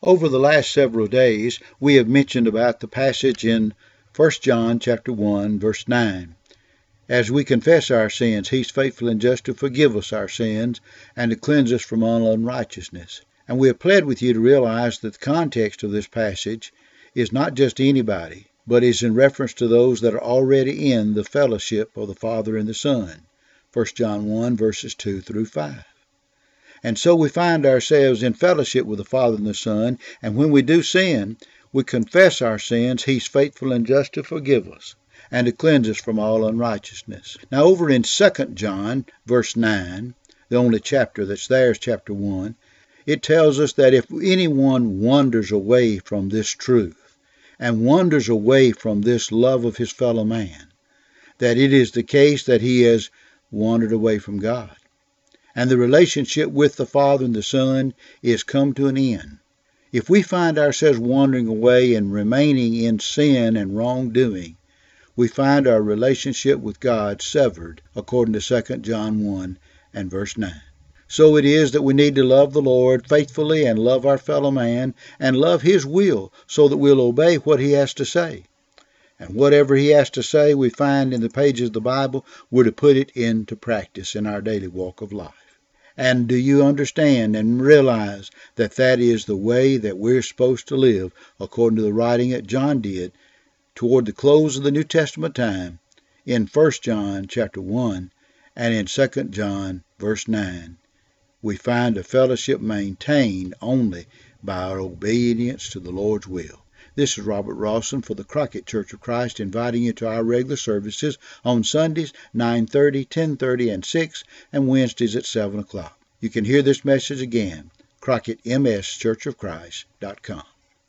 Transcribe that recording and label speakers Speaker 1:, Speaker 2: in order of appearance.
Speaker 1: Over the last several days, we have mentioned about the passage in 1 John chapter 1, verse 9. As we confess our sins, He's faithful and just to forgive us our sins and to cleanse us from all unrighteousness. And we have pled with you to realize that the context of this passage is not just anybody, but is in reference to those that are already in the fellowship of the Father and the Son. 1 John 1, verses 2 through 5. And so we find ourselves in fellowship with the Father and the Son, and when we do sin, we confess our sins. He's faithful and just to forgive us and to cleanse us from all unrighteousness. Now over in 2 John, verse 9, the only chapter that's there is chapter 1, it tells us that if anyone wanders away from this truth and wanders away from this love of his fellow man, that it is the case that he has wandered away from God. And the relationship with the Father and the Son is come to an end. If we find ourselves wandering away and remaining in sin and wrongdoing, we find our relationship with God severed, according to 2 John 1 and verse 9. So it is that we need to love the Lord faithfully and love our fellow man and love His will so that we'll obey what He has to say. And whatever He has to say, we find in the pages of the Bible, we're to put it into practice in our daily walk of life. And do you understand and realize that that is the way that we're supposed to live, according to the writing that John did toward the close of the New Testament time in 1 John chapter 1 and in 2 John verse 9. We find a fellowship maintained only by our obedience to the Lord's will. This is Robert Rawson for the Crockett Church of Christ, inviting you to our regular services on Sundays, 9:30, 10:30, and 6, and Wednesdays at 7 o'clock. You can hear this message again, CrockettMSChurchofChrist.com.